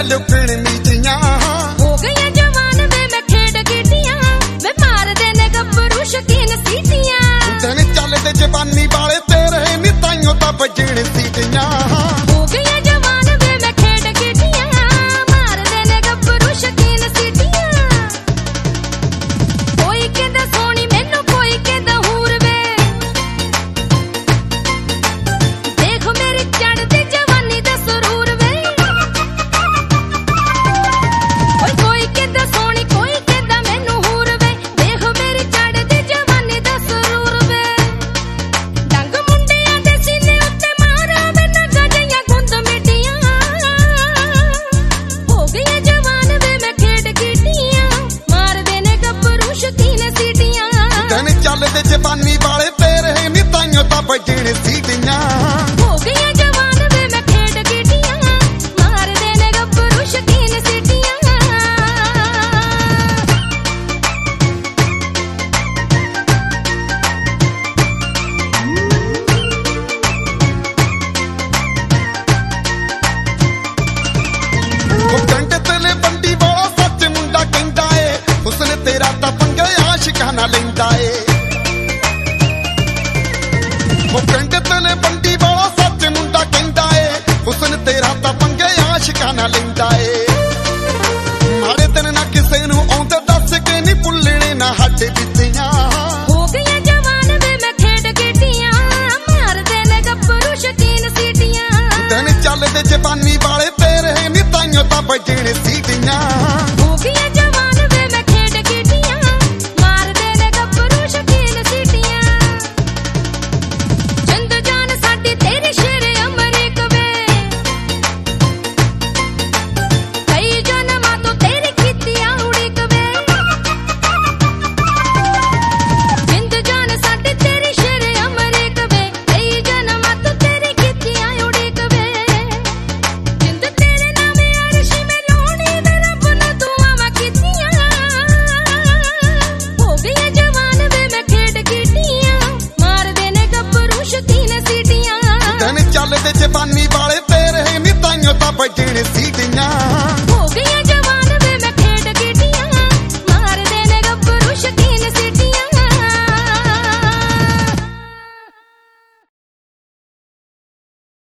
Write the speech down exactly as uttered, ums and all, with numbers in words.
लुकण मीटियां हो गई जवान वे मैं खेड गिटियां वे मार देने गब्बरू शकीन सीटियां दिन चलदे जवानी वाले तेरे नी ताइयों तां बजण सीटियां हो गई जवान वे मैं खेड गिटियां मार देने गब्बरू शकीन सीटियां कोई कहंदा सोहणी मैनू कोई कहंदा हूर वे देख मेरी चढ़दी जवानी दा सुरूर वे ओए कोई कहंदा सोहणी कोई कहंदा मैनू हूर वे देख मेरी चढ़दी जवानी दा सुरूर वे डंग मुंडियां दे सीने उत्ते मारा वे नगा जियां गुंद मिटियां हो गई जवान वे मैं खेड गिटियां मार देने गब्बरू शकीन सीटियां दिन चलदे जवानी वाले तेरे नी ताइयों तां बजण सीटियां हो गई जवान वे मैं खेड गिटियां मार देने गब्बरू शकीन सीटियां ਉਹ ਕੰਡ ਤਲੇ ਬੰਦੀ ਵਾਲਾ ਸੱਚ ਮੁੰਡਾ ਕਹਿੰਦਾ ਏ ਹੁਸਨ ਤੇਰਾ ਤਾਂ ਪੰਗੇ ਆਸ਼ਿਕਾਂ ਨਾਲ ਲੈਂਦਾ ਏ ਉਹ ਕੰਡ ਤਲੇ ਬੰਦੀ ਵਾਲਾ ਸੱਚ ਮੁੰਡਾ ਕਹਿੰਦਾ ਏ ਹੁਸਨ ਤੇਰਾ ਤਾਂ ਪੰਗੇ ਆਸ਼ਿਕਾਂ ਨਾਲ ਲੈਂਦਾ ਏ